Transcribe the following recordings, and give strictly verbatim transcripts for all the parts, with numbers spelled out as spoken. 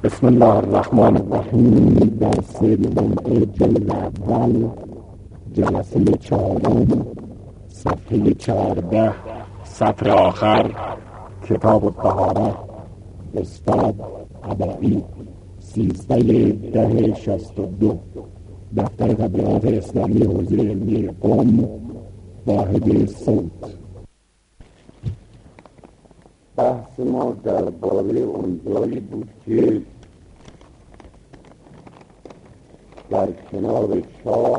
بسم الله الرحمن الرحیم. در سوم جلد اول جلسه چهارم صفحه چهارده سطر آخر کتاب الطهارة استاد عبایی سیزده ده شست و دو دفتر تبلیغات اسلامی حوزه علمی قم واحد صوت. بحث ما درباره اون جایی بود که در کنار چاه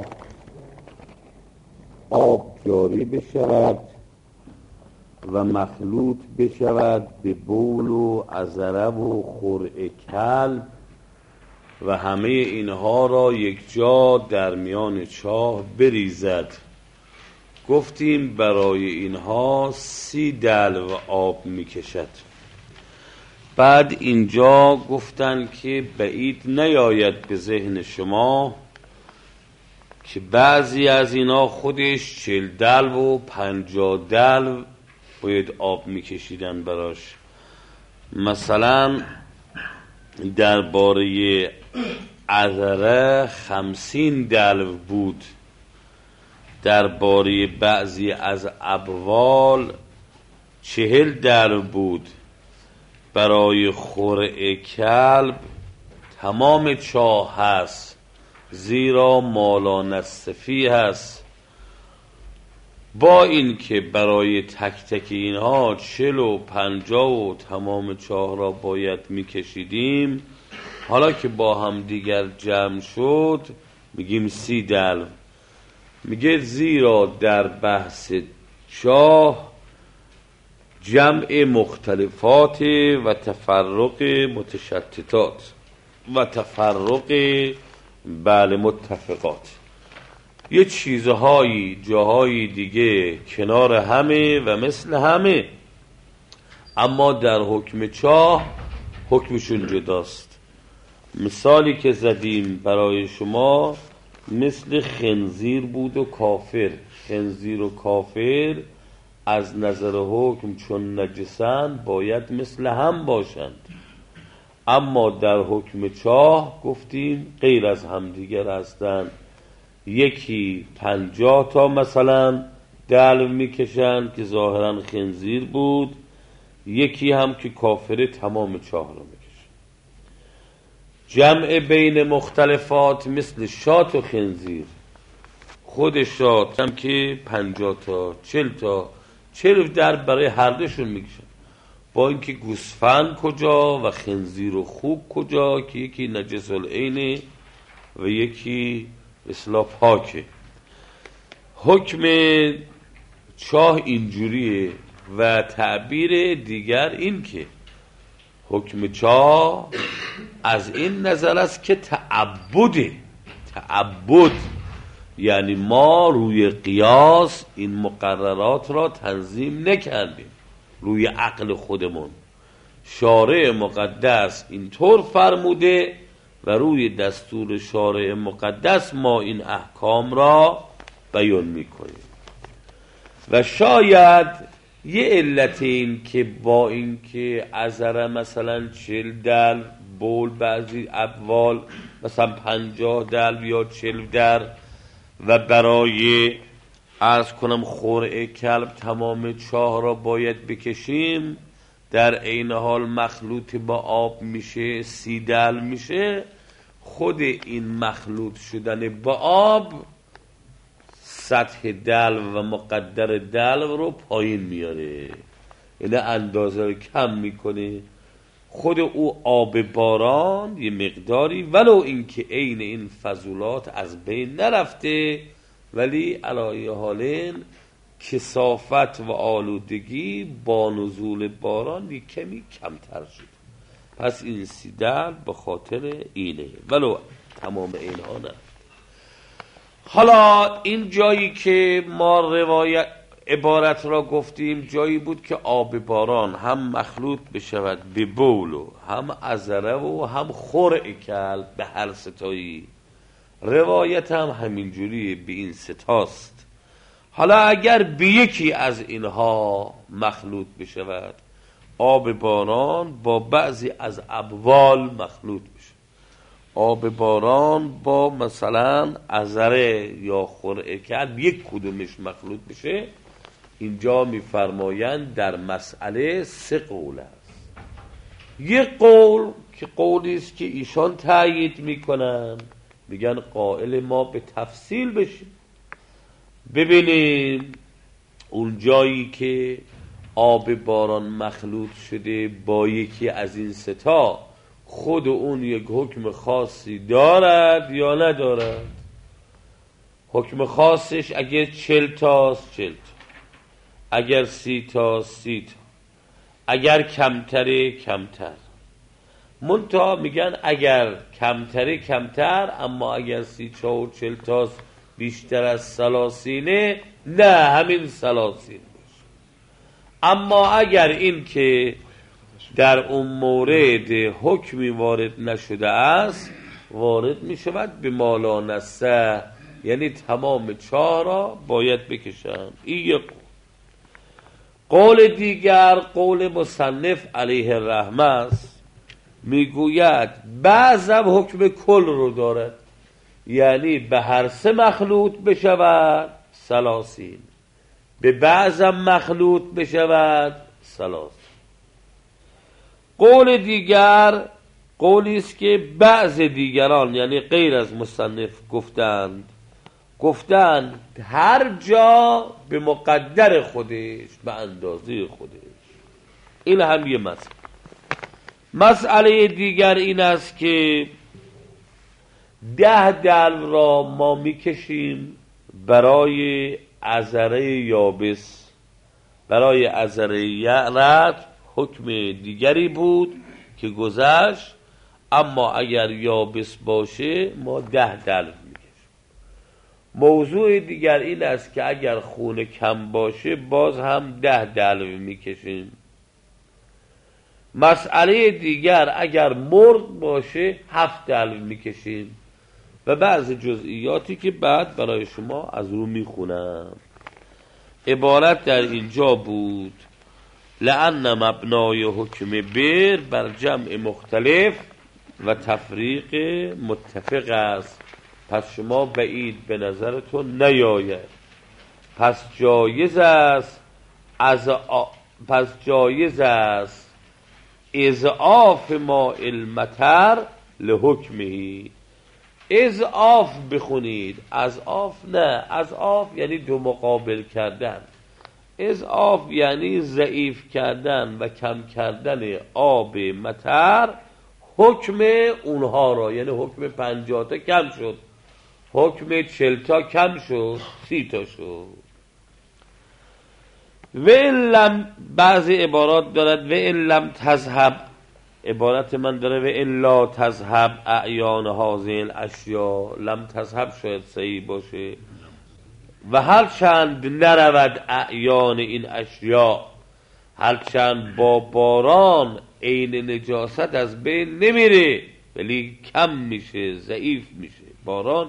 آب جاری بشود و مخلوط بشود به بول و عذره و خرع کلب و همه اینها را یک جا در میان چاه بریزد. گفتیم برای اینها سی دلو آب میکشد. بعد اینجا گفتن که بعید نیاید به ذهن شما که بعضی از اینا خودش چل دلو و پنجاه دلو باید آب میکشیدن براش. مثلا درباره عذره خمسین دلو بود، درباره بعضی از ابوال چهل دلو بود، برای خرع کلب تمام چاه هست زیرا مالا نصفی هست. با این که برای تک تک اینها چل و پنجاه و تمام چاه را باید میکشیدیم، حالا که با هم دیگر جمع شد میگیم سی دلو. میگه زیرا در بحث چاه جمع مختلفات و تفرق متشتتات و تفرق بله متفقات، یه چیزهایی جاهای دیگه کنار همه و مثل همه، اما در حکم چاه حکمشون جداست. مثالی که زدیم برای شما مثل خنزیر بود و کافر. خنزیر و کافر از نظر حکم چون نجسند باید مثل هم باشند، اما در حکم چاه گفتیم غیر از هم دیگر هستند. یکی پنجاه تا مثلا دلو میکشند که ظاهرا خنزیر بود، یکی هم که کافر تمام چاه رو میکشند. جمع بین مختلفات مثل شات و خنزیر، خود شات هم که پنجاه تا چل تا چل در برای هر دوشون میکشن، با اینکه گوسفند کجا و خنزیر و خوک کجا که یکی نجس العینه و یکی اصلاح پاکه. حکم چاه اینجوریه و تعبیر دیگر این که حکم چاه از این نظر است که تعبده. تعبد یعنی ما روی قیاس این مقررات را تنظیم نکردیم، روی عقل خودمون. شارع مقدس اینطور فرموده و روی دستور شارع مقدس ما این احکام را بیان میکنیم. و شاید یه علت این که با این که عذره مثلا چل دلو، بول بعضی ابوال مثلا پنجاه دلو یا چل در، و برای عرض کنم خرع کلب تمام چاه را باید بکشیم، در عین حال مخلوط با آب میشه سی دلو میشه. خود این مخلوط شدن با آب سطح دلو و مقدر دلو رو پایین میاره، یعنی اندازه رو کم میکنه. خود او آب باران یه مقداری ولو اینکه عین این فضولات از بین نرفته، ولی علایه حالین کثافت و آلودگی با نزول باران یه کمی کمتر شد. پس این سی دلو به خاطر اینه، ولو تمام اینها نه. حالا این جایی که ما روایت عبارت را گفتیم جایی بود که آب باران هم مخلوط بشود به بول و هم عذره و هم خرع کلب به هر ستایی. روایت هم همینجوری به این ستاست. حالا اگر به یکی از اینها مخلوط بشود آب باران با بعضی از ابوال مخلوط بشه. آب باران با مثلا عذره یا خرعه کرد یک کدومش مخلوط بشه. اینجا میفرمایند در مسئله سه قول است. یک قول که قولی است که ایشان تأیید میکنن، میگن قائل ما به تفصیل بشیم، ببینیم اون جایی که آب باران مخلوط شده با یکی از این ستا خود اون یک حکم خاصی دارد یا ندارد. حکم خاصش اگر چل تاست چل تا، اگر سی تاست سی تا، اگر کمتره کمتر. منتها میگن اگر کمتره کمتر، اما اگر سی تا و چل تاست بیشتر از سلاسینه، نه همین سلاسین باشه. اما اگر این که در اون مورد حکمی وارد نشده است وارد می شود به مالا نسه، یعنی تمام چهار را باید بکشن. این یک قول. قول دیگر قول مصنف علیه الرحمه است، میگوید بعضم حکم کل رو دارد، یعنی به هر سه مخلوط بشود سلاسین، به بعضم مخلوط بشود سلاسین. قول دیگر قولی است که بعض دیگران یعنی غیر از مصنف گفتند گفتند هر جا به مقدر خودش، به اندازه خودش. این هم یه مسئله. مسئله دیگر این است که ده دلو را ما میکشیم برای عذره یابس. برای عذره رطب حکم دیگری بود که گذشت، اما اگر یابس باشه ما ده دلو میکشیم. موضوع دیگر این است که اگر خون کم باشه باز هم ده دلو میکشیم. مسئله دیگر اگر مرد باشه هفت دلو میکشیم و بعض جزئیاتی که بعد برای شما از رو میخونم. عبارت در اینجا بود لأن مبنای حکم بر بر جمع مختلف و تفریق متفق است، پس شما بعید به نظرتون نیاید. پس جایز است از آ... پس جایز است اضعاف ما المطر لحکمه. اضعاف بخونید، از آف نه، از آف یعنی دو مقابل کردن، اضعاف یعنی ضعیف کردن و کم کردن آب مطر حکم اونها را، یعنی حکم پنجاه تا کم شد، حکم چل تا کم شد، سی تا شد. و این لم بعضی عبارات دارد و این لم تذهب، عبارت من داره و این لا تذهب اعیان هازین اشیا، لم تذهب شاید صحیح باشه. و هر چند نرود اعیان این اشیا، هر چند با باران عین نجاست از بین نمیره ولی کم میشه، ضعیف میشه، بارانه.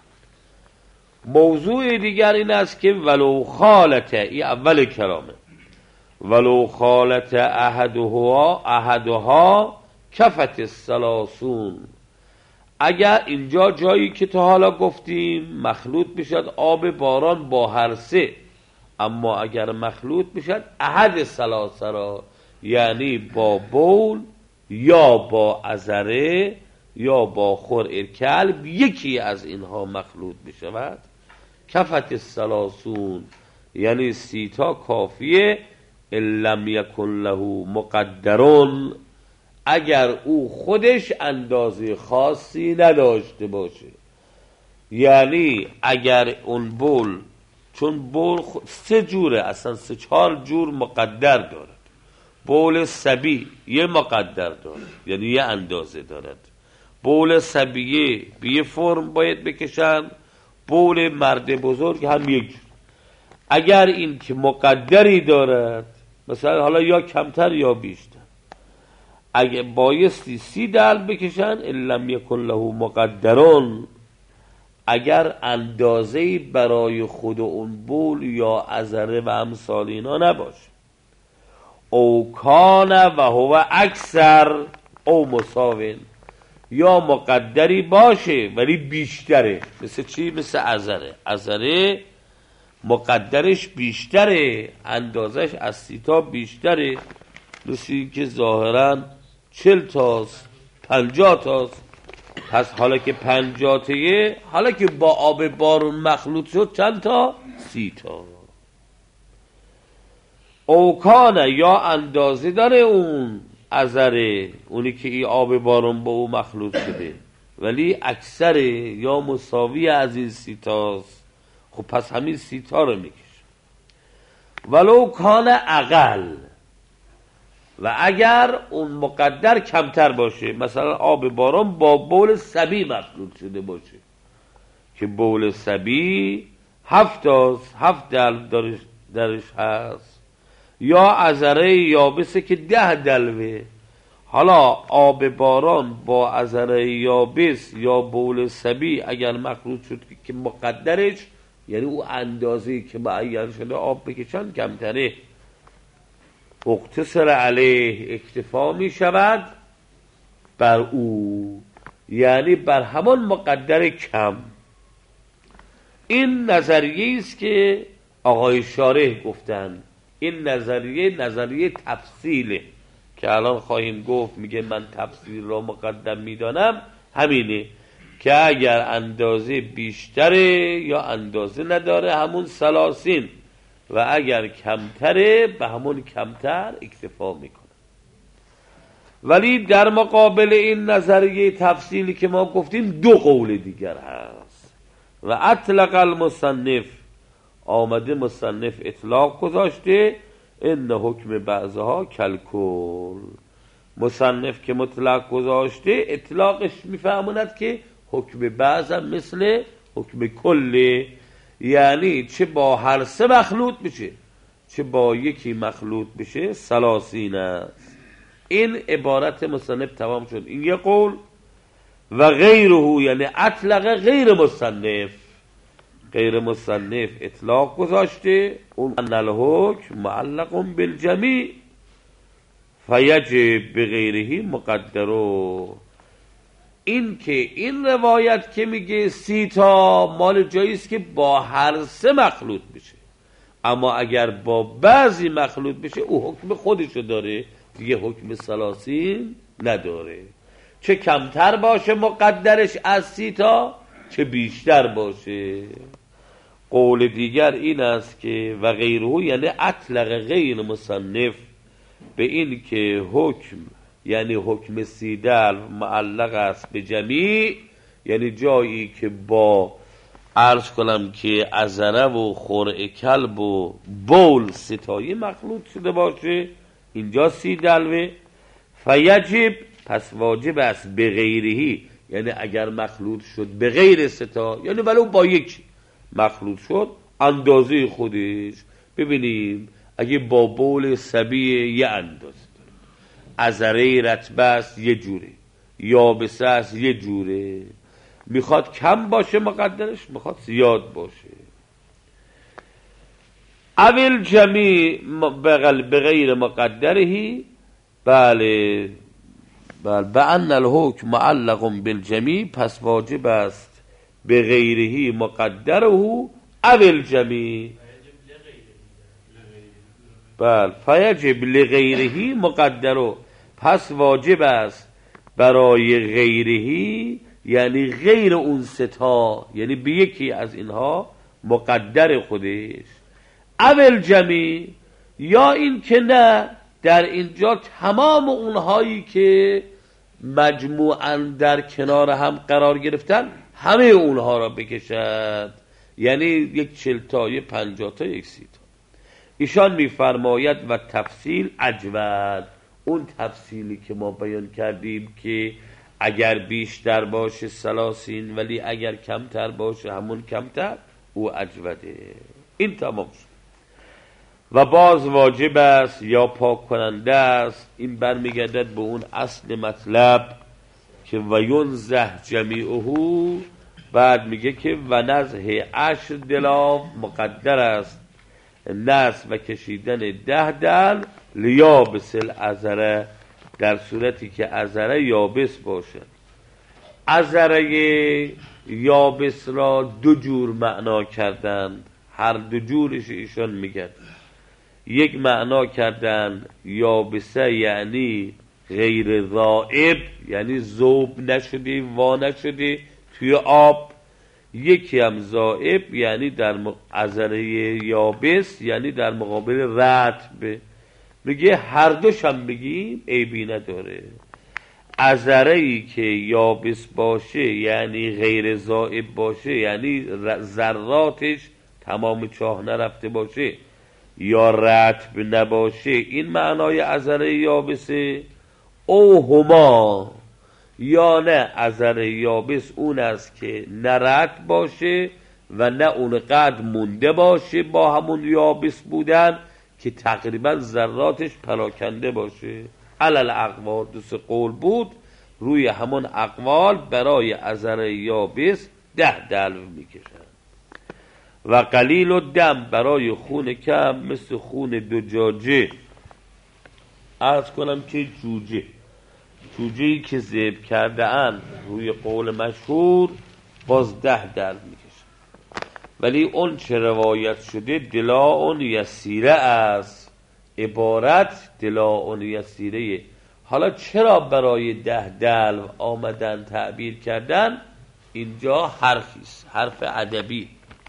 موضوع دیگر این است که ولو خالته، این اول کلامه، ولو خالت احدها احدها کفت الثلاثون. اگر اینجا جایی که تا حالا گفتیم مخلوط بشد آب باران با هر سه، اما اگر مخلوط بشد احد ثلاثه را، یعنی با بول یا با عذره یا با خرع کلب، یکی از اینها مخلوط بشود، کفت الثلاثون یعنی سیتا کافیه. ان لم یکن له مقدرون، اگر او خودش اندازه خاصی نداشته باشه. یعنی اگر اون بول، چون بول سه جوره، اصلا سه چهار جور مقدر دارد. بول صبی یه مقدر دارد، یعنی یه اندازه دارد. بول صبیه به یه فرم باید بکشن، بول مرد بزرگ هم یک جور. اگر این که مقدری دارد، مثلا حالا یا کمتر یا بیشتر، اگه بایستی سی دل بکشن، ان لم یکن له مقدرون، اگر اندازه‌ای برای خود اون بول یا عذره و امثال اینا نباشه. او کان و هو اکثر او مساوین، یا مقدری باشه ولی بیشتره. مثل چی؟ مثل عذره. عذره مقدرش بیشتره، اندازش از سی تا بیشتره، مثل این که ظاهرا چل تاست، پنجاه تاست. پس حالا که پنجاه تایه، حالا که با آب بارون مخلوط شد چند تا؟ سی تا. اوکانه یا اندازه داره اون عذره، اونی که این آب بارون با او مخلوط شده، ولی اکثره یا مساوی از این سی تاست. خب پس همین سی تا رو میکشه. ولو کان اقل، و اگر اون مقدر کمتر باشه، مثلا آب باران با بول صبی مخلوط شده باشه که بول صبی هفت تاست، هفت دلو درش, درش هست، یا عذره یابسه که ده دلوه. حالا آب باران با عذره یابس یا بول صبی اگر مخلوط شد که مقدرش، یعنی او اندازه‌ای که معین شده آب بکشن کمتره، اقتصر علیه اکتفا می شود بر او، یعنی بر همان مقدر کم. این نظریه است که آقای شارح گفتن. این نظریه نظریه تفصیله که الان خواهیم گفت. میگه من تفصیل را مقدم میدانم، همینه که اگر اندازه بیشتره یا اندازه نداره همون سلاسین، و اگر کمتره به همون کمتر اکتفا میکنه. ولی در مقابل این نظریه تفصیلی که ما گفتیم دو قول دیگر هست. و اطلق المصنف، آمده مصنف اطلاق گذاشته، ان حکم بعضها کلکل. مصنف که مطلق گذاشته اطلاقش میفهموند که حکم بعض هم مثل حکم کله، یعنی چه با هر سه مخلوط بشه چه با یکی مخلوط بشه سلاسین است. این عبارت مصنف تمام شد. این یه قول. و غیره، یعنی اطلق غیر مصنف، غیر مصنف اطلاق گذاشته اون ان الحکم معلق بالجمیع فیجب بغیره مقدرو. این که این روایت که میگه سی تا مال جاییست که با هر سه مخلوط بشه، اما اگر با بعضی مخلوط بشه او حکم خودشو داره، دیگه حکم سلاسین نداره. چه کمتر باشه مقدرش از سی تا، چه بیشتر باشه. قول دیگر این است که و غیره، یعنی اطلق غیر مصنف به این که حکم، یعنی حکم سیدل معلق است به جمیع، یعنی جایی که با عرض کنم که عذره و خرع کلب و بول ستایی مخلوط شده باشه، اینجا سیدلوه. فیجب، پس واجب است به غیرهی، یعنی اگر مخلوط شد به غیر ستا، یعنی ولو با یک مخلوط شد اندازه خودش. ببینیم اگه با بول صبی یه اندازه، عذره رطبه است یه جوره، یابسه است یه جوره، میخواد کم باشه مقدرش، میخواد زیاد باشه. اول جمیع به غیر مقدرهی، بله بله بأن الحکم معلق بالجمیع، پس واجب است به غیرهی مقدره اول جمیع. بله فیجب لغیرهی مقدره، پس واجب است برای غیرهی، یعنی غیر اون ستا، یعنی به یکی از اینها مقدر خودش. اول جمیع، یا این که نه در اینجا تمام اونهایی که مجموعاً در کنار هم قرار گرفتن همه اونها را بکشد، یعنی یک چل تا، یک پنجاه تا، یک سی تا. ایشان میفرماید و تفصیل اجود، اون تفصیلی که ما بیان کردیم که اگر بیشتر باشه سلاسین ولی اگر کمتر باشه همون کمتر، او اجوده. این تمام شد. و باز واجب است یا پاک کننده است. این برمیگردد به اون اصل مطلب که و ینزه جمیعه، بعد میگه که و نزه عشر دلاف مقدر است، نصف و کشیدن ده دل لیابس العذره، در صورتی که عذره یابس باشد. عذره یابس را دو جور معنا کردند، هر دو جورش ایشان میگن. یک معنا کردن یابسه یعنی غیر ذائب، یعنی ذوب نشده، وا نشده توی آب. یکی هم ذائب یعنی در عذره یابس یعنی در مقابل رطب. میگه هر دوش هم بگیم عیبی نداره. عذره‌ای که یابس باشه یعنی غیر ذائب باشه، یعنی ذراتش تمام چاه نرفته باشه یا رطب نباشه، این معنای عذره یابسه. او هما، یا نه عذره یابس اون است که نه رطب باشه و نه اونقدر مونده باشه با همون یابس بودن که تقریبا ذراتش پراکنده باشه. علل اقوال، دو سه قول بود، روی همون اقوال برای عذره یابس ده دلو میکشن. و قلیل و دم برای خون کم مثل خون دجاجه، عرض کنم که جوجه جوجه‌ای که ذبح کرده اند روی قول مشهور باز ده دلو میکشن. ولی اون چه روایت شده دلاء یسیره است، عبارت دلاء یسیره. حالا چرا برای ده دلو آمدن تعبیر کردن؟ اینجا حرفیست، حرف ادبی.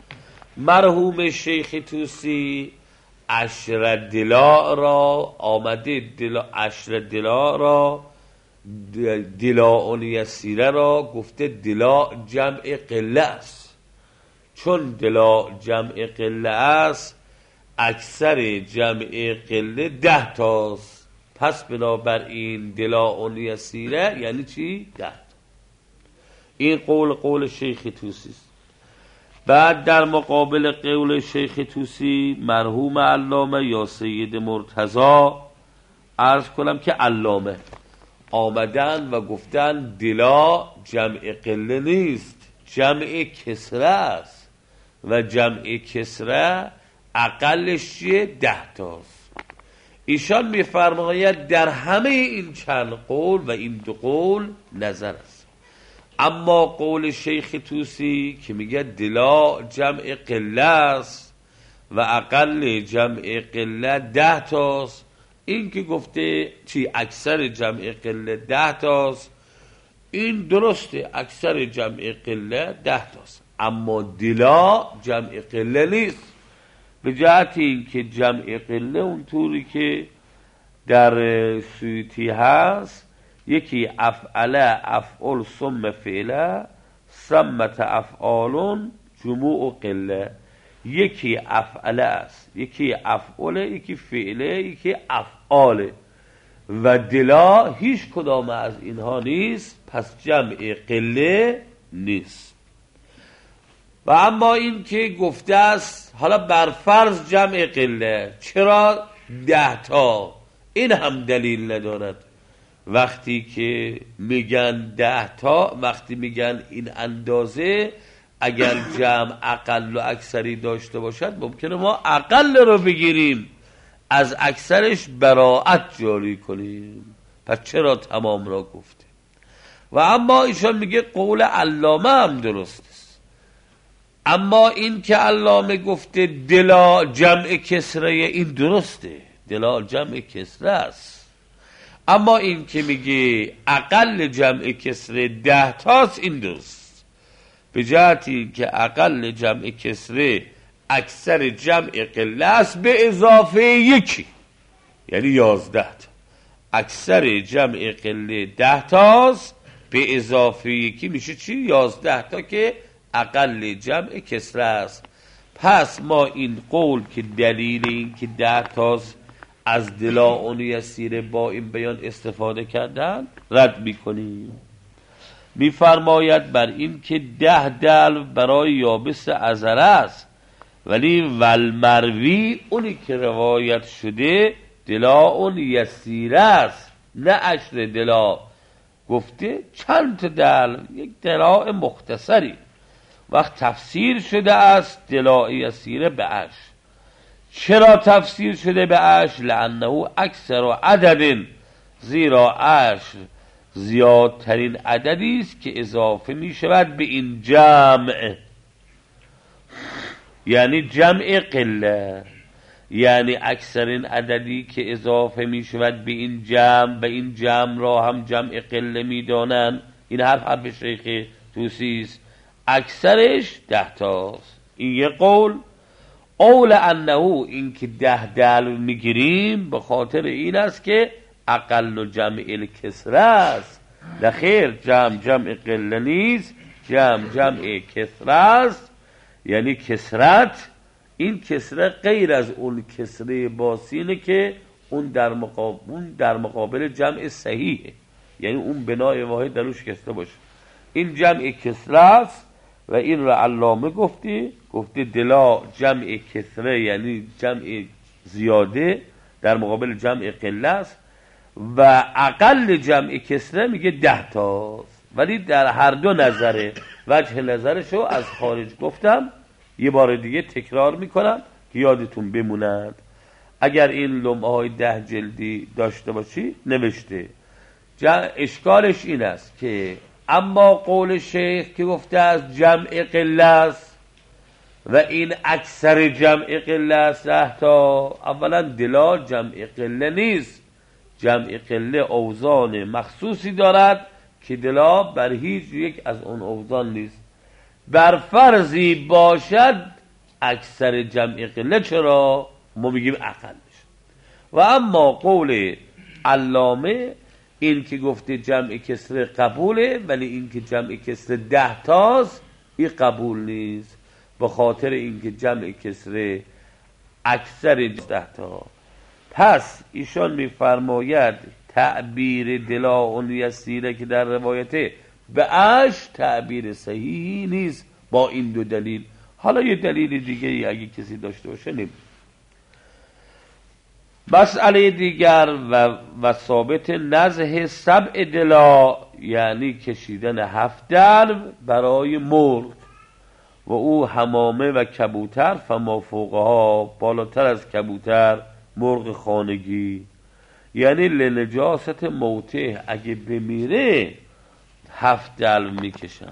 مرحوم شیخ طوسی عشر دلاء را آمده، دلا عشر دلاء را دلاء یسیره را گفته دلاء جمع قله است. چون دلاء جمع قله است اکثر جمع قله ده تاست، پس بنابراین دلاء یسیره یعنی چی؟ ده تا. این قول قول شیخ طوسی است. بعد در مقابل قول شیخ طوسی مرحوم علامه یا سید مرتضی، عرض کنم که علامه، آمدن و گفتن دلا جمع قله نیست، جمع کسره است و جمع کسره اقلش چیه؟ ده تاست. ایشان میفرماید در همه این چند قول و این دو قول نظر است، اما قول شیخ طوسی که میگه دلا جمع قله است و اقل جمع قله ده تاست، این که گفته چی اکثر جمع قله ده تاست، این درسته، اکثر جمع قله ده تاست، اما دلا جمع قله نیست. به جهت این که جمع قله اونطوری که در سیوطی هست، یکی افعله افعال ثم فعله ثمت افعالون جموع قله، یکی افعله است، یکی افعاله، یکی فعله، یکی افعاله و دلا هیچ کدام از اینها نیست، پس جمع قله نیست. و اما این که گفته است حالا بر فرض جمع قله، چرا ده تا؟ این هم دلیل ندارد. وقتی که میگن ده تا، وقتی میگن این اندازه، اگر جمع اقل و اکثری داشته باشد ممکنه ما اقل رو بگیریم از اکثرش براعت جاری کنیم، پس چرا تمام را گفته؟ و اما ایشان میگه قول علامه هم درست است، اما این که علامه گفته دلا جمع کسره، این درسته، دلا جمع کسره است، اما این که میگه اقل جمع کسره ده تاست، این درست. به جهتی که اقل جمع کسره اکثر جمع قله است به اضافه یکی، یعنی یازده تا. اکثر جمع قله ده تاست به اضافه یکی میشه چی؟ یازده تا که اقل جمع کسره است. پس ما این قول که دلیل این که ده تاست از دلاء یسیره با این بیان استفاده کردن رد میکنیم. میفرماید بر این که ده دلو برای یابس عذره است، ولی والمروی اونی که روایت شده دلاء یسیره است، نه عشر دلا. گفته چند تا دلو، یک دلاء مختصری. وقت تفسیر شده است دلاء یسیره به عشر. چرا تفسیر شده به عشر؟ لانه اکثر و عدد، زیرا عشر زیادترین عددی است که اضافه می شود به این جمع، یعنی جمع قله، یعنی اکثرین عددی که اضافه می شود به این جمع و این جمع را هم جمع قله می دانند. این حرف حرف شیخ طوسی است. اکثرش ده تاست. این یه قول. اول انه، این که ده دلو میگیریم به خاطر این است که اقل و جمع الکسره است. نخیر، جمع جمع قله نیست، جمع جمع کسره است، یعنی کسرت. این کسره غیر از اون کسره باسینه که اون در مقابل, اون در مقابل جمع صحیحه، یعنی اون بنای واحد دروش کسره باشه. این جمع کسره است و این را علامه گفتی گفته دلا جمع کسره یعنی جمع زیاده در مقابل جمع قله است و اقل جمع کسره میگه ده تاست. ولی در هر دو نظره، وجه نظرشو از خارج گفتم، یه بار دیگه تکرار میکنم که یادتون بموند. اگر این لمعه های ده جلدی داشته باشی نوشته. اشکالش این است که اما قول شیخ که گفته از جمع قله است و این اکثر جمع قله است ده تا، اولا دلا جمع قله نیست. جمع قله اوزان مخصوصی دارد که دلا بر هیچ یک از اون اوزان نیست. بر فرضی باشد اکثر جمع قله، چرا؟ ما میگیم اقلش. و اما قول علامه این که گفته جمع کسره قبوله، ولی این که جمع کسره ده تاست این قبول نیست، به خاطر این که جمع کسره اکثر ده تا. پس ایشان میفرماید تعبیر دلا اون یسیره که در روایته به اش تعبیر صحیحی نیست با این دو دلیل. حالا یه دلیل دیگه ای اگه کسی داشته باشه نیم. مسئله دیگر و, و ثابت نزه سبع دلا، یعنی کشیدن هفت دلو برای مرغ و او حمامه و کبوتر، فما فوقها، بالاتر از کبوتر مرغ خانگی، یعنی لنجاست موته، اگه بمیره هفت دلو میکشن.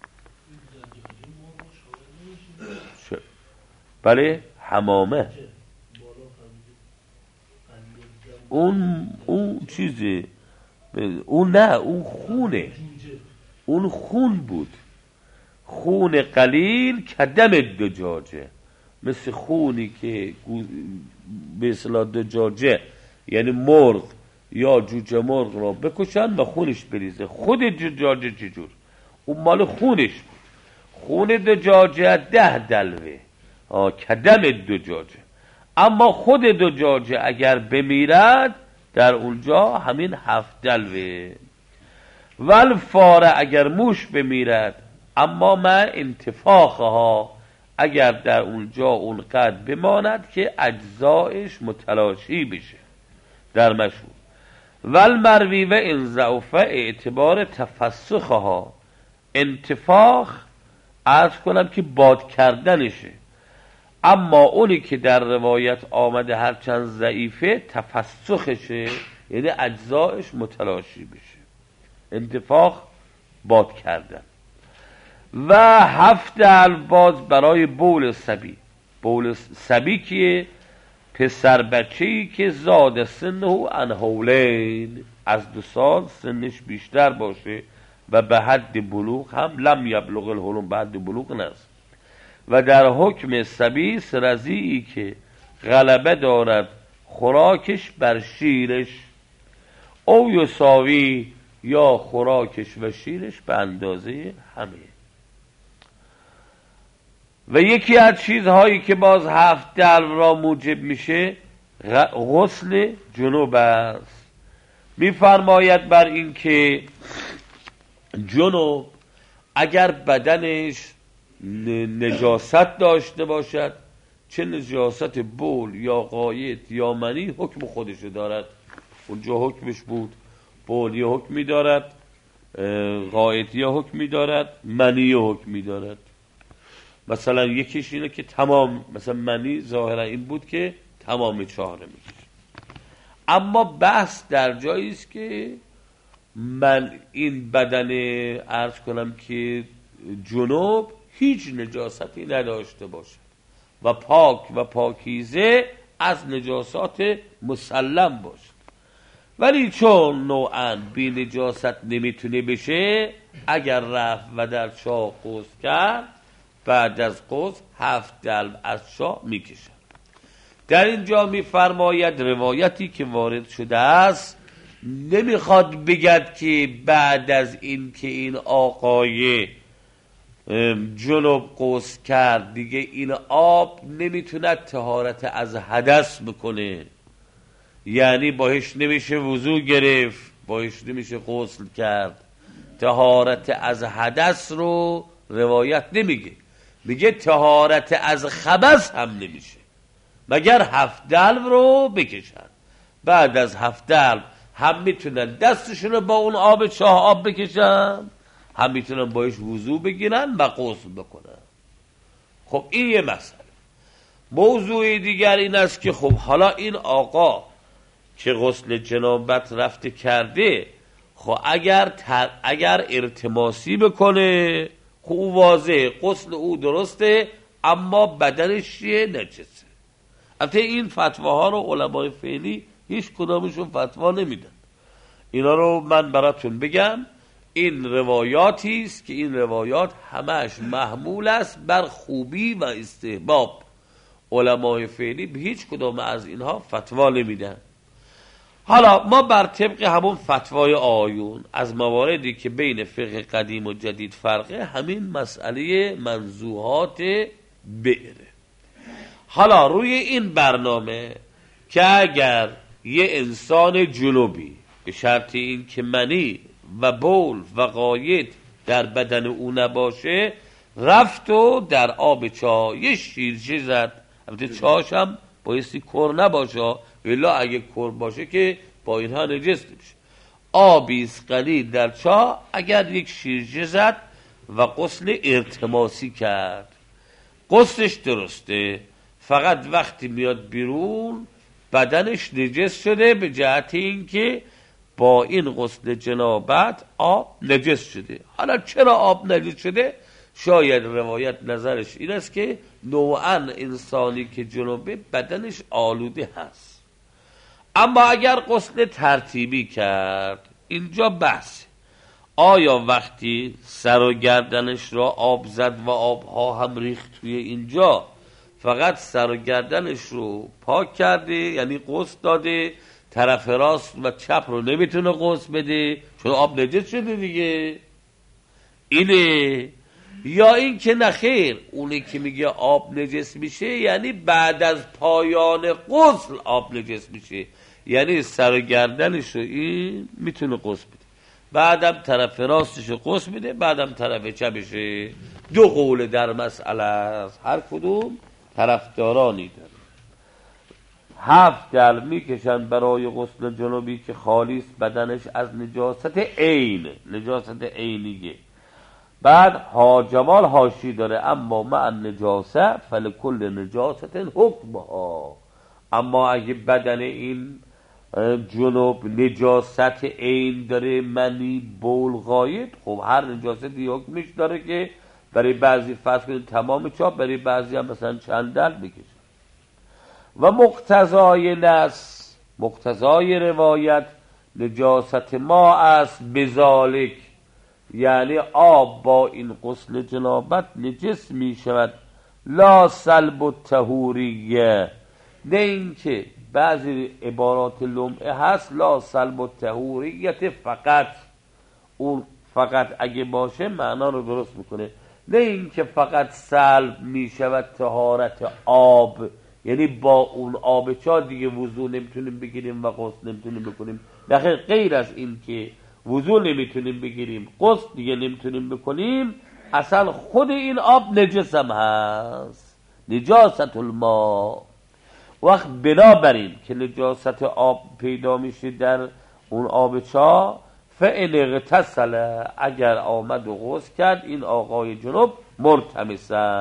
بله حمامه اون اون چیزه، اون نه، اون خونه، اون خون بود، خون قلیل کدم دجاجه، مثل خونی که به اصطلاح دجاجه یعنی مرغ یا جوجه مرغ را بکشن و خونش بریزه. خود دجاجه چجور؟ اون مال خونش بود. خون دجاجه ده دلوه، کدم دجاجه. اما خود دجاجه اگر بمیرد در اونجا همین هفت دلوه. ول فاره، اگر موش بمیرد، اما من انتفاخها، اگر در اونجا اونقدر بماند که اجزایش متلاشی بشه در مشهور. ول مروی و ان ضعف اعتبار تفسخها، انتفاخ عرض کنم که باد کردنشه، اما اونی که در روایت آمده هرچند ضعیفه تفسخشه، یعنی اجزایش متلاشی بشه. انتفاخ باد کردن. و هفت الباز برای بول سبی. بول سبی که پسر بچه‌ای که زاد سنه عن حولین، از دو سال سنش بیشتر باشه و به حد بلوغ هم لم یبلغ الحلم، به حد بلوغ نست. و در حکم سبی سرزیی که غلبه دارد خوراکش بر شیرش، او یساوی، یا خوراکش و شیرش به اندازه همه. و یکی از چیزهایی که باز هفت دلو را موجب میشه غسل جنوب است. میفرماید بر این که جنوب اگر بدنش نجاست داشته باشد، چه نجاست بول یا غایط یا منی، حکم خودشو دارد. اونجا حکمش بود بول یا حکمی دارد، غایط یا حکمی دارد، منی یا حکمی دارد. مثلا یکیش اینه که تمام، مثلا منی ظاهرا این بود که تمام چهاره میکشه. اما بحث در جایی است که من این بدن عرض کنم که جنوب هیچ نجاستی نداشته باشد و پاک و پاکیزه از نجاسات مسلم باشد، ولی چون نوعاً بی نجاست نمیتونه بشه، اگر رفت و در چاه غسل کرد، بعد از غسل هفت دلو از چاه میکشد. در اینجا میفرماید روایتی که وارد شده است نمیخواد بگد که بعد از این که این آقای جنوب غسل کرد دیگه این آب نمیتونه طهارت از حدث بکنه، یعنی باهاش نمیشه وضو گرفت، باهاش نمیشه غسل کرد. طهارت از حدث رو روایت نمیگه، میگه طهارت از خبث هم نمیشه مگر هفت دلو رو بکشن. بعد از هفت دلو هم میتونن دستشون رو با اون آب چاه آب بکشن، هم میتونن باش وضو بگیرن و غسل بکنن. خب این یه مسئله. موضوع دیگر این است که خب حالا این آقا که غسل جنابت رفته کرده، خب اگر تر اگر التماسی بکنه، خب او واضحه غسل او درسته، اما بدنش چیه؟ نجسه. البته این فتواها رو علمای فعلی هیچ کدامشون فتوا نمیدن. اینا رو من براتون بگم، این روایاتی است که این روایات همش محمول است بر خوبی و استحباب. علمای فعلی به هیچ کدام از اینها فتوا نمیدن. حالا ما بر طبق همون فتوای آیون از مواردی که بین فقه قدیم و جدید فرقه، همین مسئله منزوحات بئره. حالا روی این برنامه که اگر یه انسان جنوبی به شرط این که منی و بول و غایط در بدن او نباشه، رفت و در آب چاه یه شیرجه زد، البته چاهش هم بایستی کر نباشه، ولی اگه کر باشه که با اینها نجس نمیشه. آبی قلیل در چاه اگر یک شیرجه زد و غسل ارتماسی کرد، غسلش درسته، فقط وقتی میاد بیرون بدنش نجس شده به جهت این که با این غسل جنابت آب نجس شده. حالا چرا آب نجس شده؟ شاید روایت نظرش این است که نوعاً انسانی که جنوبه بدنش آلوده هست. اما اگر غسل ترتیبی کرد، اینجا بحث آیا وقتی سر و گردنش را آب زد و آبها هم ریخت توی اینجا، فقط سر و گردنش رو پاک کرده، یعنی غسل داده، طرف راست و چپ رو نمیتونه غسل بده چون آب نجس شده دیگه، اینه؟ یا این که نخیر، اونی که میگه آب نجس میشه یعنی بعد از پایان غسل آب نجس میشه، یعنی سر و گردنش رو این میتونه غسل بده، بعدم طرف راستش رو غسل بده، بعدم طرف چپشه. دو قول در مسئله است، هر کدوم طرفدارانی داره. هفت دلو میکشن برای غسل جنوبی که خالیس بدنش از نجاست عین، نجاست عینیه. بعد ها جمال هاشی داره، اما مع نجاسه فلکل نجاست حکمها. اما اگه بدن این جنوب نجاست عین داره، منی بول غایط، خب هر نجاستی حکمش داره که برای بعضی فرض کنید تمام چاپ، برای بعضی هم مثلا چند دل بکشه. و مقتضای نص، مقتضای روایت نجاست ما است بذالک، یعنی آب با این غسل جنابت نجس می شود، لا سلب الطهوریه، نه اینکه بعضی عبارات لمعه هست لا سلب الطهوریت فقط، اون فقط اگه باشه معنا رو درست میکنه، نه اینکه فقط سلب می شود طهارت آب، یعنی با اون آب چاه دیگه وضو نمیتونیم بگیریم و غسل نمیتونیم بکنیم. نه، غیر از این که وضو نمیتونیم بگیریم، غسل دیگه نمیتونیم بکنیم، اصلا خود این آب نجس هم هست، نجاست الماء. وقت بنابراین که نجاست آب پیدا میشه در اون آب چاه، فإن اغتسل، اگر آمد و غسل کرد این آقای جنوب مرتمسن،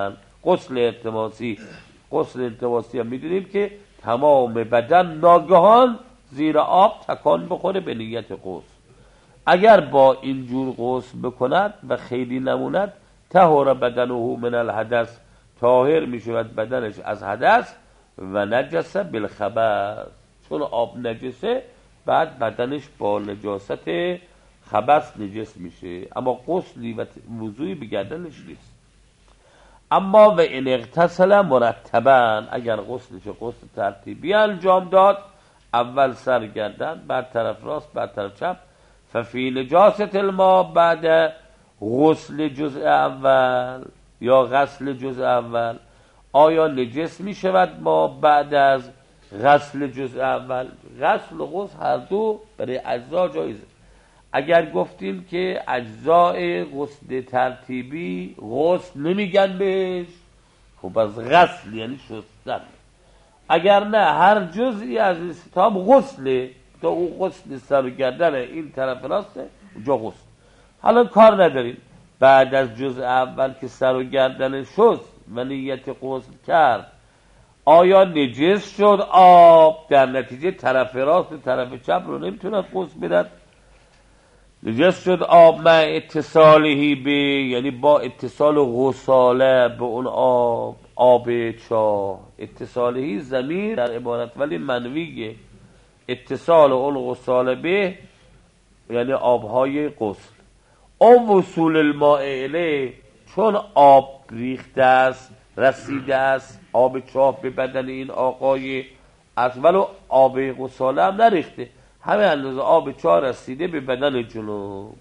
غسل التماسی، غسل التماسی هم میدونیم که تمام بدن ناگهان زیر آب تکان بخوره به نیت غسل. اگر با اینجور غسل بکند و خیلی نموند، طهر بدنه من الحدث، طاهر میشود بدنش از حدث، و نجسه بالخبث، چون آب نجسه بعد بدنش با نجاست خبث نجس میشه، اما غسلی و وضوئی به گردنش نیست. اما و ان اغتسل مرتبا، اگر غسلش غسل ترتیبی انجام داد، اول سر گردن، بعد طرف راست، بعد طرف چپ، ففی نجاست الماء بعد غسل جزء اول یا غسل جزء اول، آیا نجس می شود ما بعد از غسل جزء اول؟ غسل و غسل هر دو برای اجزا جایزه. اگر گفتیم که اجزای غسل ترتیبی غسل نمیگن بهش، خب از غسل یعنی شستن. اگر نه هر جزئی از استام غسله، تا اون غسل سر گردن این طرف راسته اونجا غسل. حالا کار نداریم بعد از جزء اول که سر و گردن شست و نیت غسل کرد، آیا نجس شد آب، در نتیجه طرف راست و طرف چپ رو نمیتونه غسل بدن؟ نجس شد آب مع اتصالهی به، یعنی با اتصال غساله به اون آب، آب چاه. اتصالهی ضمیر در عبارت ولی منویه، اتصال اون غساله به یعنی آبهای غسل. او وصول الماء الیه، چون آب ریخته است، رسیده است آب چاه به بدن این آقای، از ولو آب غساله هم نریخته، همه اندازه آب چاه رسیده به بدن جنوب.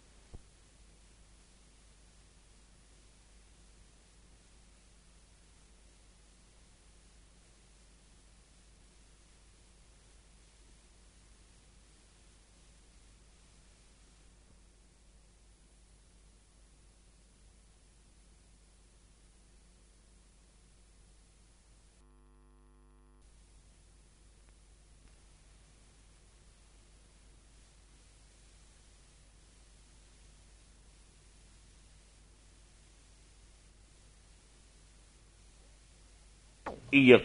یک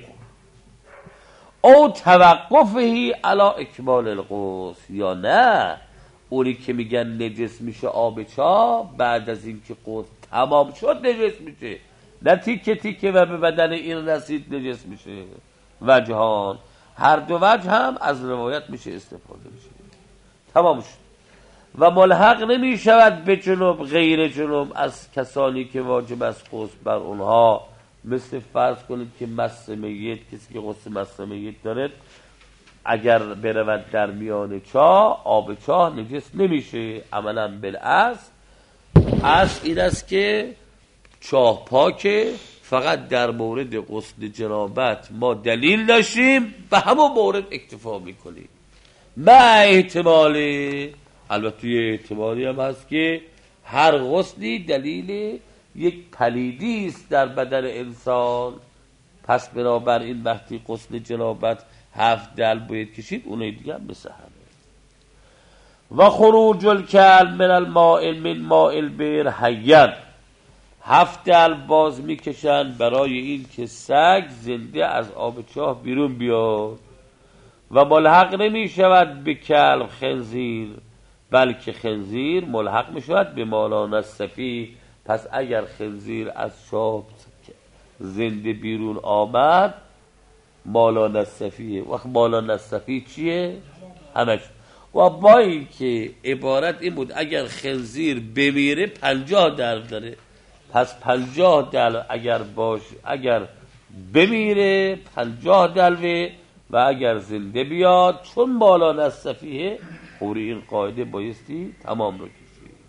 او توقفهی علی اکمال الغسل، یا نه اونی که میگن نجس میشه آب چاه بعد از اینکه غسل تمام شد نجس میشه، نه تیکه تیکه و به بدن این رسید نجس میشه. وجهان، هر دو وجه هم از روایت میشه استفاده میشه. تمام شد. و ملحق نمیشود به جنوب غیر جنوب از کسانی که واجب است غسل بر اونها، مثل فرض کنید که مس میت، کسی که غسل مس میت دارد اگر برود در میان چاه، آب چاه نجس نمیشه. عملا بالاصل اصل این است که چاه پاکه، فقط در مورد غسل جنابت ما دلیل داشتیم به همون مورد اکتفا میکنیم. ما احتمالی، البته یه احتمالی هم هست که هر غسلی دلیل یک پلیدی است در بدن انسان، پس بنابراین وقتی غسل جنابت هفت دل باید کشید، اونه دیگه هم مثل همه. و خروج الکلب من الماء من ماء البئر حیا، هفت دل باز میکشن برای این که سگ زنده از آب چاه بیرون بیاد. و ملحق نمیشود به کلب خنزیر، بلکه خنزیر ملحق میشود به مالان الصفی. پس اگر خنزیر از چاه زنده بیرون آمد مالان الصفیه. وقت مالان الصفی چیه؟ همش. و با این که عبارت این بود اگر خنزیر بمیره پنجاه دل داره، پس پنجاه دل اگر باش، اگر بمیره پنجاه دلوه، و اگر زنده بیاد چون مالان الصفیه، خوری این قاعده بایستی تمام رو کشید.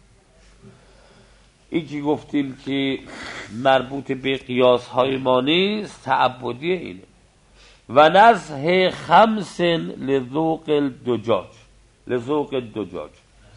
این که گفتیم که مربوط به قیاس های ما نیست، تعبدی اینه. و نزه خمس لذوق الدجاج، لذوق الدجاج،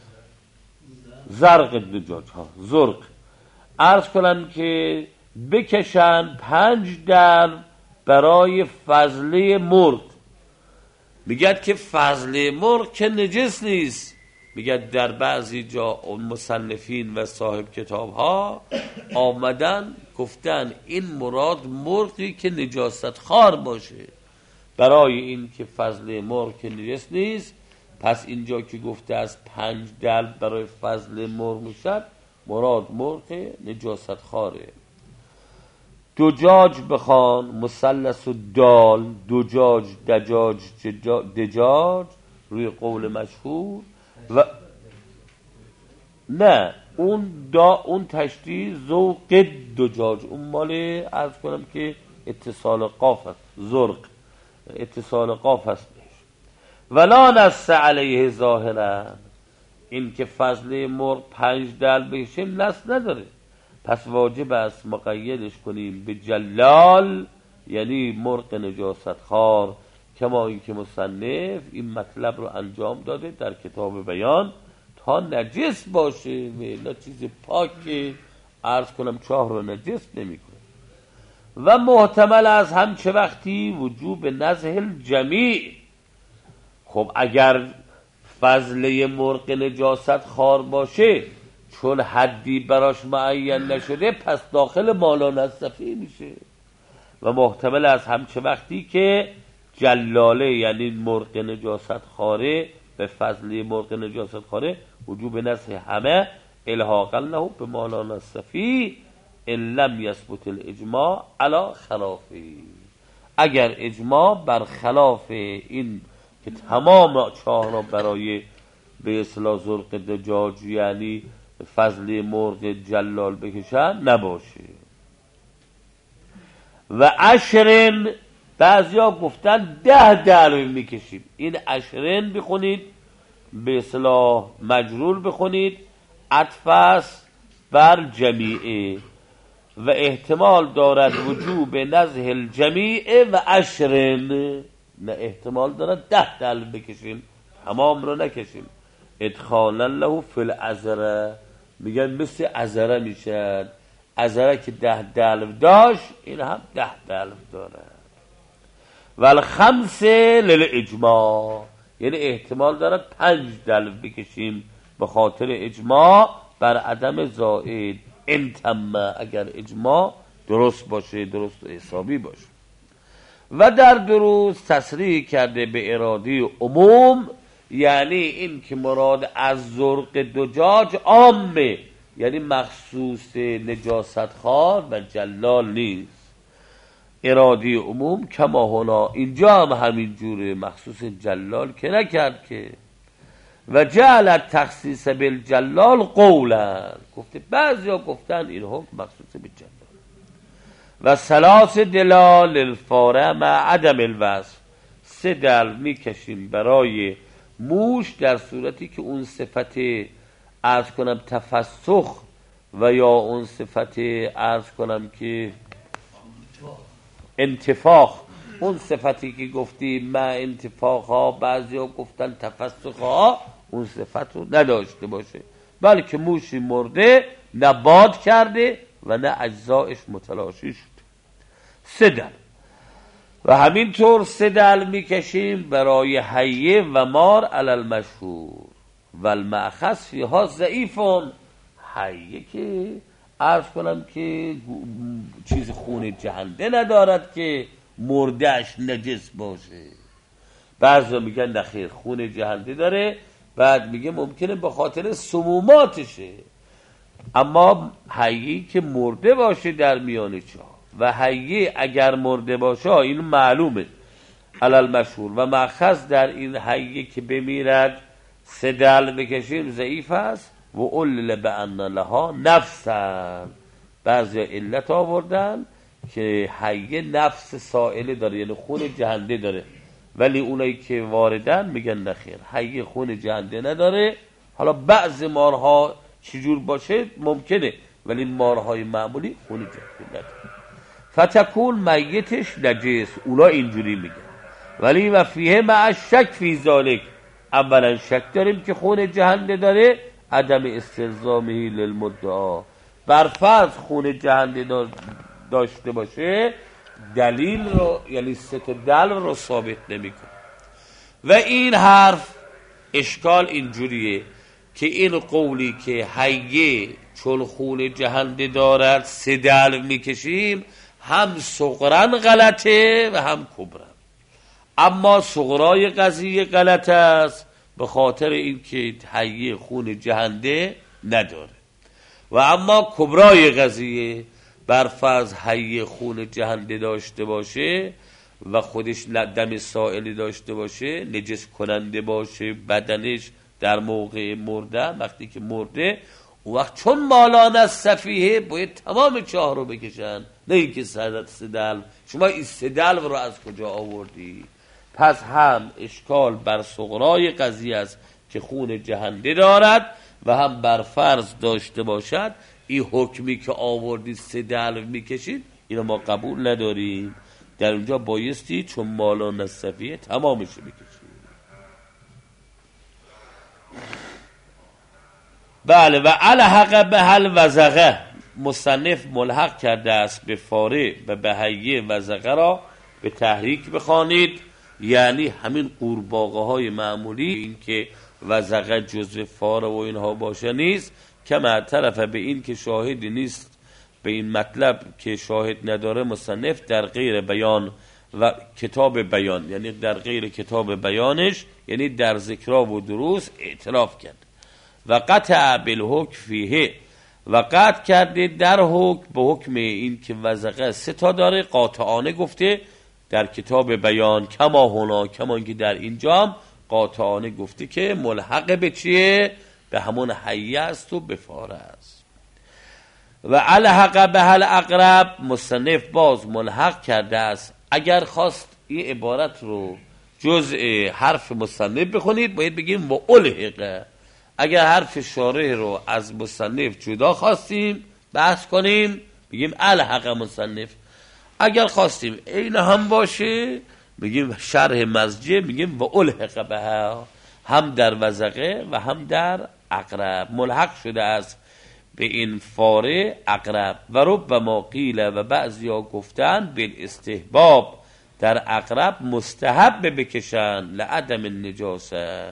زرق الدجاج ها، زرق. عرض کنم که بکشن پنج در برای فضله مرغ. میگد که فضله مرغ که نجس نیست، میگه در بعضی جا مصنفین و صاحب کتاب ها آمدن گفتن این مراد مرغی که نجاست خار باشه، برای این که فضل مرغ که نجس نیست، پس اینجا که گفته از پنج دلو برای فضل مرغ میشد، مراد مرغ نجاست خاره. دجاج بخوان، مثلث و دال، دجاج، دجاج، دجاج روی قول مشهور. و نه اون دا اون تشدید ذوق دجاج، اون مال عرض کنم که اتصال قاف است، زرق اتصال قاف است. ولا نص علیه ظاهرا، این که فضل مرغ پنج دل بشیم نص نداره، پس واجب است مقیدش کنیم به جلال، یعنی مرغ نجاست خار، کما این که مصنف این مطلب رو انجام داده در کتاب بیان تا نجس باشه و نه چیز پاک عرض کنم چاه رو نجس نمی کنه. و محتمل از هم چه وقتی وجوب نزح الجمیع. خب اگر فضله مرغ نجاست خار باشه چون حدی براش معین نشده، پس داخل مالا نصفی میشه. و محتمل از هم چه وقتی که جلاله یعنی مرغ نجاست خاره به فضله مرغ نجاست خاره وجوب نزح همه الحاقا له به مالا نصفی ان لم یثبت الاجماع علی خلافی. اگر اجماع بر خلاف این که تمام چاه را برای به اصطلاح زرق دجاج یعنی فضل مرغ جلال بکشن نباشه. و عشرن، بعضیا گفتن ده دلو میکشیم. این عشرن بخونید به اصطلاح مجرور بخونید، عطف است بر جمیعه و احتمال دارد وجوب نزح الجمیع و عشرن، نه احتمال دارد ده دلو بکشیم، تمام رو نکشیم. ادخالا له فی العذره، میگن مثل عذره میشد، عذره که ده دلو داشت این هم ده دلو داره. والخمس للاجماع، یعنی احتمال دارد پنج دلو بکشیم به خاطر اجماع بر عدم زائد، ان تم، اگر اجماع درست باشه، درست و حسابی باشه. و در دروس تصریح کرده به ارادی عموم، یعنی این که مراد از زرق دجاج عامه، یعنی مخصوص نجاست خار و جلال نیست. ارادی عموم کما هنا، اینجا هم همین جوره، مخصوص جلال که نکرد که. و جعل تخصیص بالجلال قولا، گفته بعضیا گفتن این حکم مخصوص به جلال. و ثلاث دلال الفاره مع عدم الوصف، سه دل میکشیم برای موش در صورتی که اون صفت عرض کنم تفسخ و یا اون صفت عرض کنم که انتفاخ، اون صفتی که گفتی ما انتفاخ ها، بعضی ها گفتن تفسخ ها، اون صفت رو نداشته باشه، بلکه موشی مرده نه باد کرده و نه اجزایش متلاشی شد. سه دل. و همینطور سه دل میکشیم برای حیه و مار علی المشهور و المأخذ فیها ضعیفون. حیه که عرض کنم که چیز خون جهنده ندارد که مردهش نجس باشه. بعضی میگن نخیر خون جهنده داره، بعد میگه ممکنه به خاطر سموماتشه. اما حیه که مرده باشه در میان چاه و حیه اگر مرده باشه این معلومه علل مشهور و مأخذ در این حیه که بمیرد سه دل بکشیم ضعیف است. و علل بأن لها نفسن، بعضی علت آوردن که حیه نفس سائله داره، یعنی خون جهنده داره، ولی اونایی که واردن میگن نخیر حیه خون جهنده نداره. حالا بعض مارها چجور باشه ممکنه، ولی مارهای معمولی خون جهنده نداره. فتکون میتش نجس، اونا اینجوری میگن. ولی و فیه مع شک فی ذالک، اولا شک داریم که خون جهنده داره، عدم استلزامه للمدعا، بر فرض خون جهنده داشته باشه دلیل رو یعنی ست دل رو ثابت نمیکنه. و این حرف اشکال اینجوریه که این قولی که حیه چون خون جهنده دارد سه دلو میکشیم هم صغرن غلطه و هم کبرن. اما صغرای قضیه غلط است به خاطر اینکه حیه خون جهنده نداره، و اما کبرای قضیه بر فرض حیه خون جهنده داشته باشه و خودش دم سائلی داشته باشه، نجس کننده باشه بدنش در موقع مردن، وقتی که مرده اون وقت چون مالان از صفیه باید تمام چهار رو بکشن، نه اینکه سه دلو. شما این سه دلو رو از کجا آوردی؟ پس هم اشکال بر صغرای قضیه است که خون جهنده دارد و هم بر فرض داشته باشد. این حکمی که آوردی سه دلو میکشید اینو ما قبول نداریم. در اونجا بایستی چون مالان از صفیه تمامش بکشید. بله. و الحق به هل وزغه، مصنف ملحق کرده است به فاره و به حیه وزغه را به تحریک بخوانید، یعنی همین قورباغه های معمولی. این که وزغه جزء فاره و اینها باشه نیست، که معترف به این که شاهدی نیست به این مطلب که شاهد نداره، مصنف در غیر بیان و کتاب بیان، یعنی در غیر کتاب بیانش، یعنی در ذکرا و دروس اعتراف کرد. و قطع بالحکم فیه، و قطع کرده در حکم به حکم این که وزغه سه تا داره، قاطعانه گفته در کتاب بیان، کما هنا، کما که در اینجا قاطعانه گفته که ملحق به چیه؟ به همون حیه است و به فاره است. و الحق به هل اقرب، مصنف باز ملحق کرده است. اگر خواست این عبارت رو جزء حرف مصنف بخونید باید بگیم و الحقه. اگر حرف شارح رو از مصنف جدا خواستیم بحث کنیم بگیم الحق مصنف. اگر خواستیم این هم باشه بگیم شرح مزجه، بگیم و الحق به، هم در وزغه و هم در اقرب ملحق شده است به این فاره اقرب. و رب ما قیل، و بعضی ها گفتن بالاستحباب در اقرب مستحب بکشن لعدم النجاسه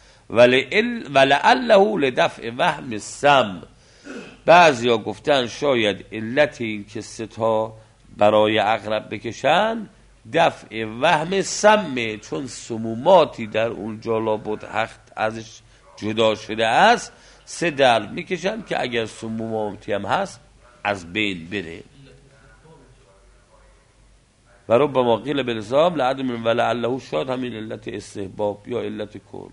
ولعله لدفع وهم السم. بعضی ها گفتن شاید علت این که ستا برای اقرب بکشن دفع وهم سمه، چون سموماتی در اونجا لابد حق ازش جدا شده است، سه دلو میکشن که اگر سموماتی هم هست از بین بره. و رب ما قیل بالزام لعدم ولعله، شاید همین علت استحباب یا علت کل.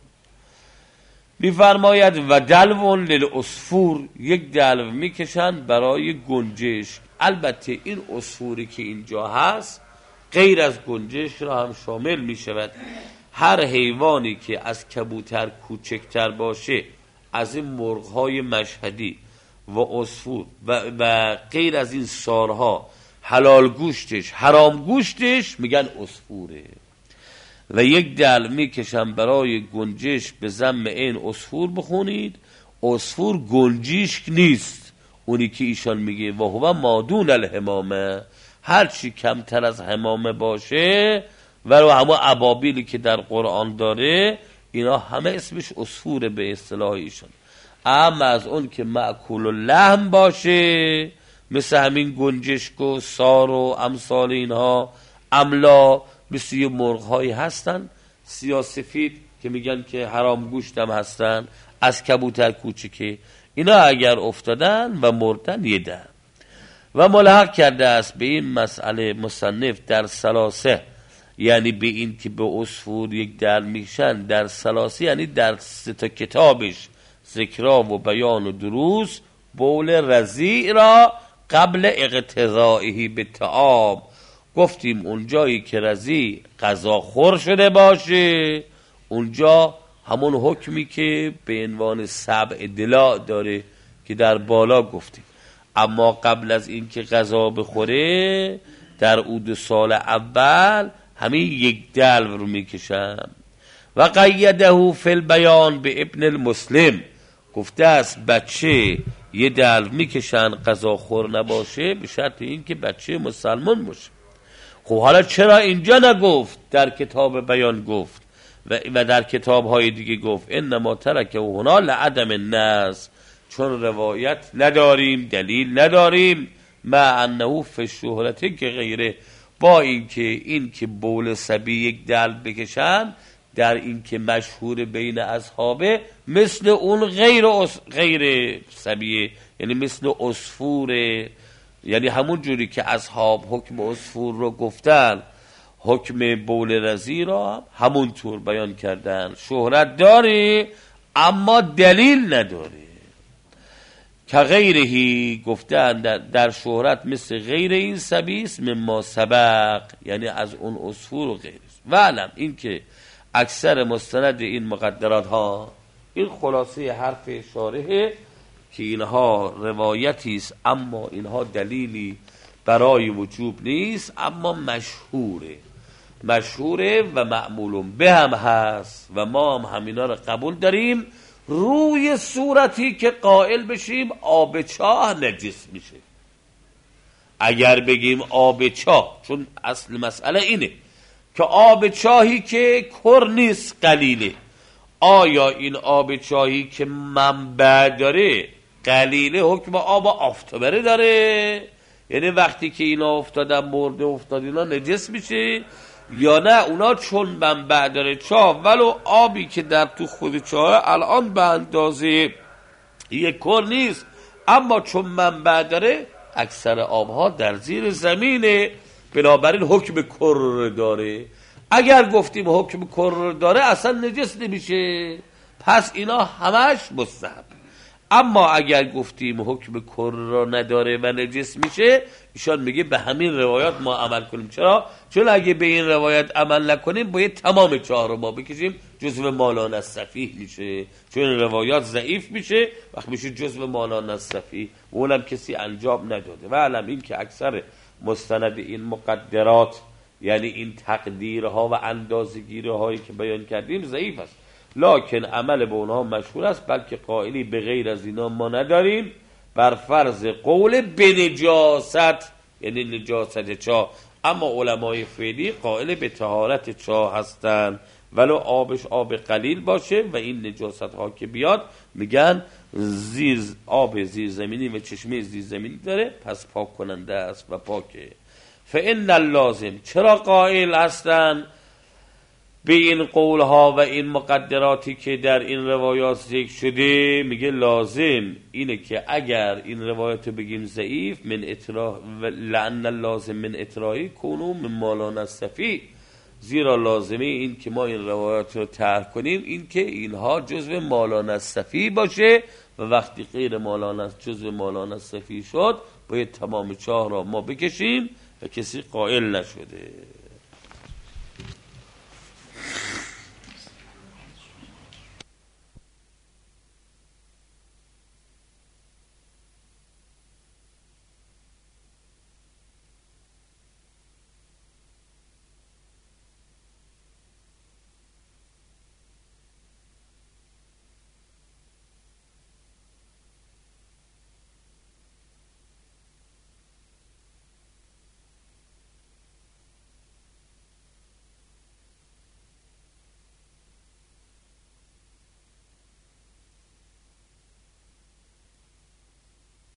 میفرماید و دلون للعصفور، یک دلو میکشن برای گنجشک. البته این عصفوری که اینجا هست غیر از گنجشک را هم شامل میشود. هر حیوانی که از کبوتر کوچکتر باشه، از این مرغ‌های مشهدی و عصفور و, و غیر از این سارها، حلال گوشتش حرام گوشتش میگن عصفوره. و یک دل میکشن برای گنجشک به ضم این عصفور بخونید. عصفور گنجشک نیست، اونی که ایشان میگه و هو مادون الحمامه، هرچی کمتر از حمامه باشه و همه ابابیلی که در قرآن داره اینا همه اسمش عصفوره به اصطلاح ایشان. اما از اون که مأکول اللحم باشه مثل همین گنجشک و سار و امثال اینها، املا مثل یه مرغ هایی هستن سیاسفید که میگن که حرام گوشت هم هستن، از کبوتر کوچکه، اینا اگر افتادن و مردن یه در. و ملحق کرده است به این مسئله مصنف در سلاسه، یعنی به این که به عصفور یک در میشن در سلاسه، یعنی در سه تا کتابش ذکرا و بیان و دروس، بول رضیع را قبل اقتضائه به طعام. گفتیم اونجایی که رضیع غذا خور شده باشه اونجا همون حکمی که به عنوان سبع دلاء داره که در بالا گفتیم. اما قبل از این که غذا بخوره در اود سال اول همین یک دلو رو میکشن. و قیده فی البیان به ابن المسلم، گفته است بچه یه دلو میکشن غذا خور نباشه به شرط این که بچه مسلمان باشه. خب حالا چرا اینجا نگفت در کتاب بیان گفت؟ و, و در کتاب های دیگه گفت انما ترک و هنا لعدم النص، چون روایت نداریم، دلیل نداریم، مع انه فی الشهرته که غیره، با اینکه این که بول صبی یک دلو بکشن در این که مشهور بین اصحابه مثل اون غیر اس... غیر صبیه، یعنی مثل عصفوره، یعنی همون جوری که اصحاب حکم عصفور رو گفتن حکم بول رضی را همون طور بیان کردن. شهرت داره اما دلیل نداره. که غیرهی گفتن در, در شهرت مثل غیر این سبیس مما سبق، یعنی از اون عصفور و غیرش. و علم این که اکثر مستند این مقدرات ها، این خلاصه حرف شارحه که اینها روایتی است اما اینها دلیلی برای وجوب نیست، اما مشهوره مشهوره و معمول به هم هست و ما هم همینا رو قبول داریم، روی صورتی که قائل بشیم آب چاه نجس میشه. اگر بگیم آب چاه، چون اصل مسئله اینه که آب چاهی که کر نیست قلیله، آیا این آب چاهی که منبع داره قلیله حکم آب آفتابره داره؟ یعنی وقتی که اینا افتادن مرده افتاد اینا نجس میشه، یا نه اونا چون منبع داره چاه ولو آبی که در تو خود چاه الان به اندازه یک کر نیست، اما چون منبع داره اکثر آبها در زیر زمینه، بنابراین حکم کر داره. اگر گفتیم حکم کر داره اصلا نجس نمیشه، پس اینا همش مستحب. اما اگر گفتیم حکم کر را نداره و نجس میشه، ایشان میگه به همین روایات ما عمل کنیم. چرا؟ چون اگه به این روایت عمل نکنیم باید تمام چاه رو ما بکشیم، جزو مالان الصفیح میشه، چون این روایات ضعیف میشه، وقت میشه جزو مالان الصفیح و اونم کسی انجام نداده. و علم این که اکثر مستند این مقدرات، یعنی این تقدیرها و اندازه‌گیری‌هایی که بیان کردیم ضعیف است، لکن عمل به اونها مشهور است، بلکه قائلی به غیر از اینا ما نداریم، بر فرض قول بنجاست، یعنی نجاست چاه. اما علمای فعلی قائل به طهارت چاه هستند، ولو آبش آب قلیل باشه و این نجاست ها که بیاد میگن زیر آب زیر زمینی و چشمه زیر زمینی داره، پس پاک کننده است و پاکه. فإن اللازم، چرا قائل هستن به این قولها و این مقدراتی که در این روایات ذکر شده؟ میگه لازم اینه که اگر این روایات بگیم ضعیف، من اطراح لعن اللازم من اطراحی کنون من مالان الصفی، زیرا لازمه این که ما این روایات رو طرح کنیم این که اینها جزو مالان الصفی باشه، و وقتی غیر مالان است جزو مالان الصفی شد باید تمام چاه را ما بکشیم و کسی قائل نشده.